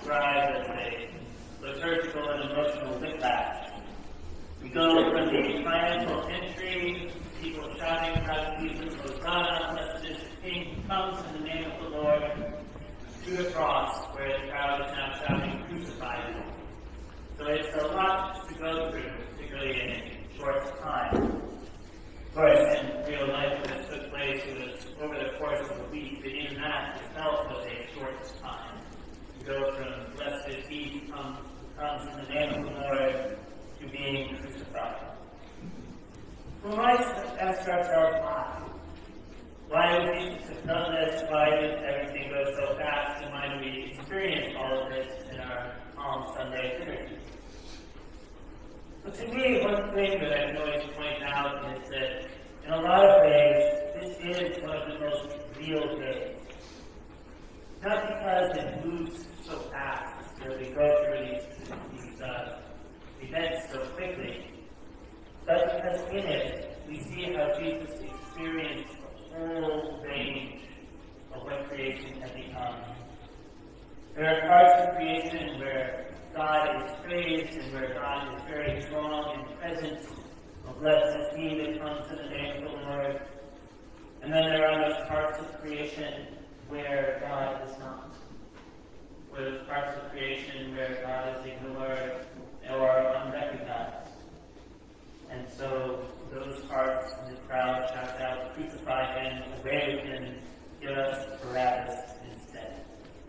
described as a liturgical and emotional whiplash. We go from the triumphal entry, people shouting about Jesus, Hosanna, blessed is the King, comes in the name of the Lord, to the cross, where the crowd is now shouting, crucify him. So it's a lot to go through, particularly in a short time. Of course, in real life, when this took place, it was over the course of a week, but even that itself was a short time. To go from blessed is he who comes in the name of the Lord to being crucified. Well, why ask ourselves why? Why would Jesus have done this? Why did everything go so fast? And why do we experience all of this in our Palm Sunday liturgy? But to me, one thing that I can always point out is that in a lot of ways, this is one of the most real days. Not because it moves so fast, that we go through these events so quickly, but because in it, we see how Jesus experienced the whole range of what creation had become. There are parts of creation where God is praised and where God is very strong and present. Blessed is he that comes in the name of the Lord. And then there are those parts of creation where God is not. Where those parts of creation where God is ignored or unrecognized. And so those parts in the crowd shout out, crucify him, away with him, give us Barabbas instead.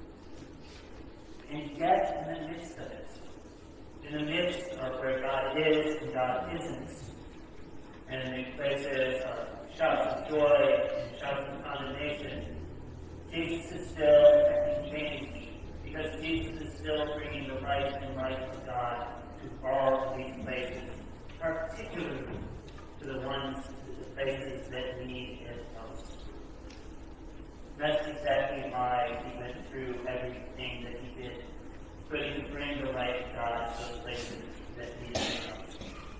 And yet, in the midst of it, in the midst of where God is and God isn't, and in places of shouts of joy and shouts of condemnation, Jesus is still effecting change, because Jesus is still bringing the light and life of God to all of these places, particularly to the places that need it most. That's exactly why he went through everything that he did, so he could bring the light of God to those places that need it most.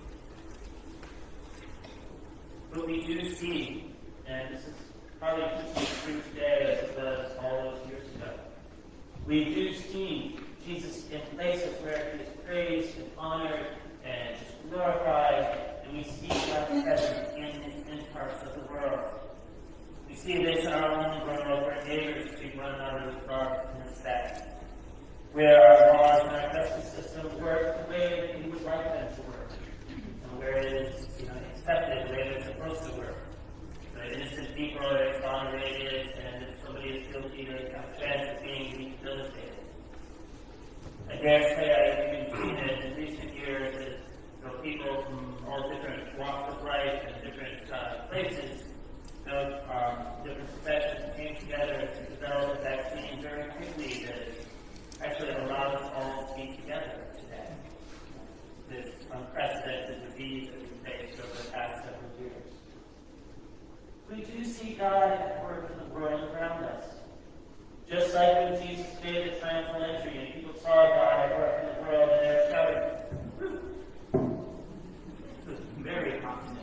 But we do see, and this is probably just as true today as it was all those years ago, we do see Jesus in places where he is praised and honored and glorified, and we see God's presence in parts of the world. We see this in our own world where neighbors treat one another with love and respect, where our laws and our justice system work the way that we would like them to work, and where it is accepted the way they're supposed to work. The innocent people are exonerated, and if somebody is guilty, they have a chance of being rehabilitated. I dare say I've even seen it in recent years as people from all different walks of life and different places, different professions came together to develop a vaccine very quickly that actually allows us all to be together today. This unprecedented disease that we faced over the past several years. We do see God at work in the world around us. Just like when Jesus made the triumphal entry and people saw God at work in the world and they were shouting, very confident.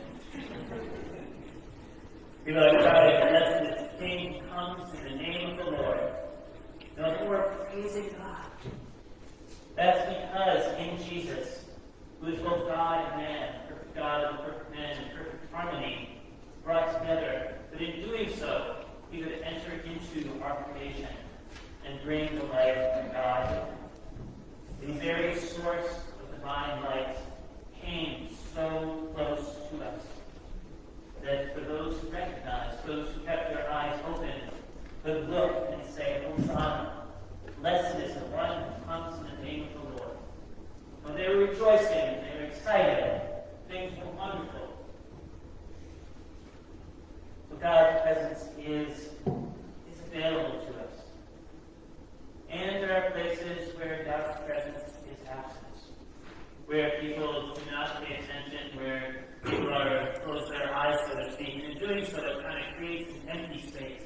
People are shouting, blessed is the King comes in the name of the Lord. And they were praising God. That's because in Jesus, who is both God and man, perfect God and perfect man in perfect harmony, brought together, but in doing so, he would enter into our creation and bring the light of God. The very source of divine light came so close to us that for those who recognized, those who kept their eyes open, could look and say, Hosanna, blessed is the one who comes in the name of the Lord. When they were rejoicing, they were excited, things were wonderful. But God's presence is available to us. And there are places where God's presence is absent, where people do not pay attention, where people are close their eyes, so to speak, and in doing so, it kind of creates an empty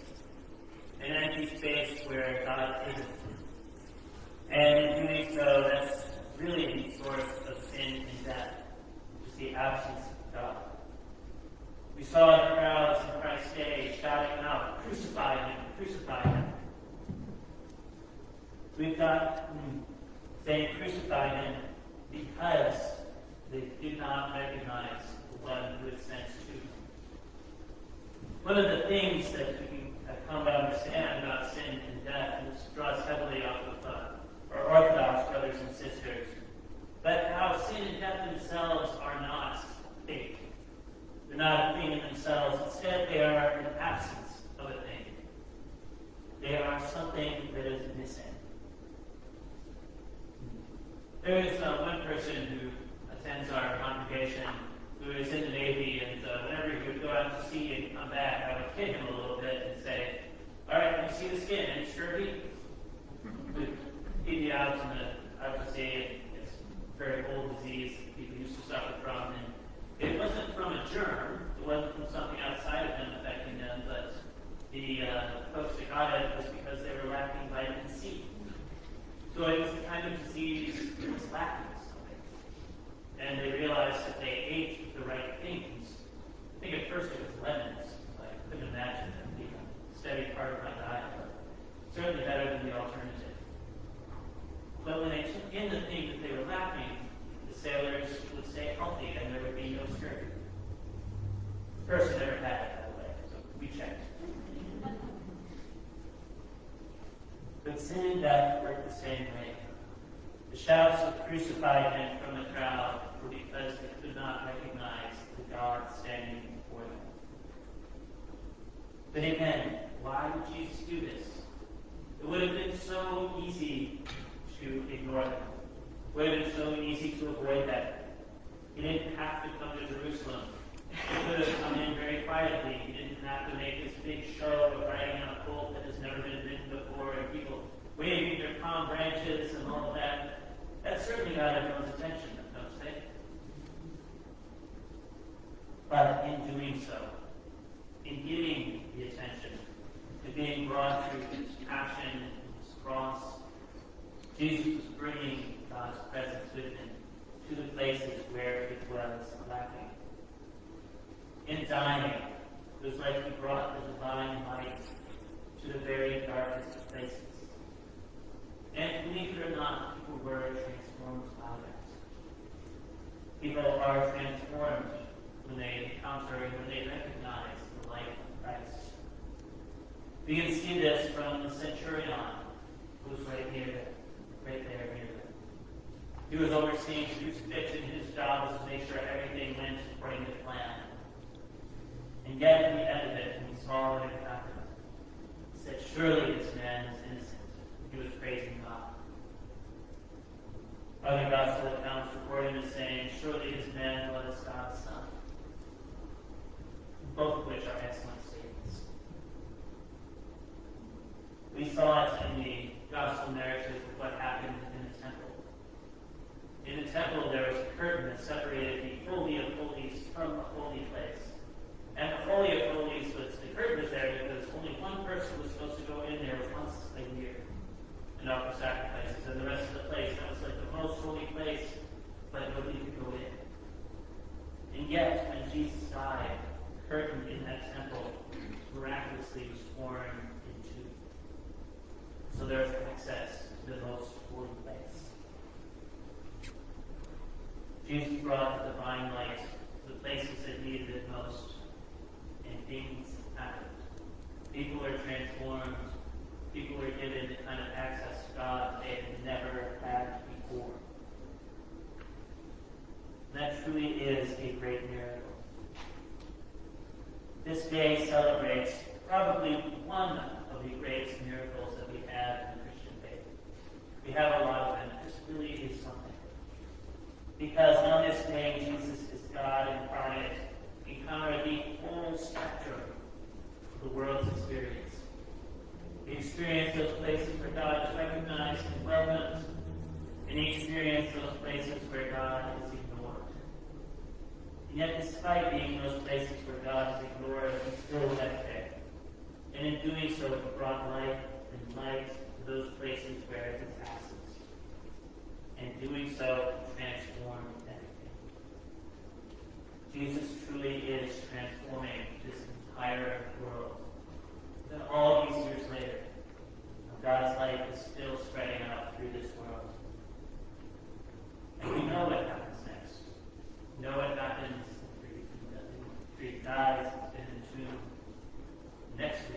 space where God isn't. And in doing so, that's really the source of sin and death, is the absence of God. We saw the crowds in Christ's day shouting out, crucify him, crucify him. We've got God, saying, "Crucify him," because they did not recognize the one who had sent to them. One of the things that we have come to understand about sin and death, and this draws heavily off of our Orthodox brothers and sisters, but how sin and death themselves are not fake. They're not a thing in themselves. Instead, they are an absence of a thing. They are something that is missing. There is one person who attends our congregation who is in the Navy, and whenever he would go out to sea and come back, I would kid him a little bit and say, "All right, can you see the skin? Any scurvy?" He'd be out to sea, and it's a very old disease people used to suffer from, and it wasn't from a germ, it wasn't from something outside of him affecting them, but the folks that got it was because they were lacking vitamin C. So it was the kind of disease that was lacking something. And they realized that they ate the right things. I think at first it was lemons. I couldn't imagine them being a steady part of my diet, but certainly better than the alternative. But when they took in the thing that they were lacking, the sailors would stay healthy and there would be no scurvy. The person never had it, by the way, so we checked. But sin and death work the same way. The shouts of "Crucify him" from the crowd were because they could not recognize the God standing before them. But again, why would Jesus do this? It would have been so easy to ignore them. It would have been so easy to avoid that. He didn't have to come to Jerusalem. He could have come in very quietly. He didn't have to make this big show of riding on a colt that has never been ridden before, and people waving their palm branches and all of that. That certainly got everyone's attention, don't you think? But in doing so, in giving the attention to being brought through his passion and his cross, Jesus was bringing God's presence with him to the places where it was lacking. In dying, it was like he brought the divine light to the very darkest of places. And believe it or not, people were transformed by that. People are transformed when they encounter and when they recognize the light of Christ. We can see this from the centurion who was right there near them. He was overseeing crucifixion. His job was to make sure everything went according to plan. And yet, at the end of it, when he saw what had happened, he said, "Surely this man is innocent." He was praising God. Other gospel accounts record him as saying, "Surely this man was God's son." Both of which are excellent statements. We saw it in the gospel narrative of what happened in the temple. In the temple, there was a curtain that separated the Holy of Holies from the holy place. And the Holy of Holies the curtain was there because only one person was supposed to go in there once a year and offer sacrifices. And the rest of the place, that was like the most holy place, but nobody could go in. And yet, when Jesus died, the curtain in that temple miraculously was torn in two. So there was access to the most holy place. Jesus brought the divine light to the places that needed it most. And things happened. People were transformed. People were given the kind of access to God they had never had before. And that truly is a great miracle. This day celebrates probably one of the greatest miracles that we have in the Christian faith. We have a lot of them. This really is something. Because on this day, Jesus is God incarnate. Encounter the whole spectrum of the world's experience. He experienced those places where God is recognized and welcomed, and he experienced those places where God is ignored. And yet, despite being those places where God is ignored, he still went there. And in doing so, he brought life and light to those places where it was absent. And doing so, transformed everything. Jesus truly is transforming this entire world. Then all these years later, God's light is still spreading out through next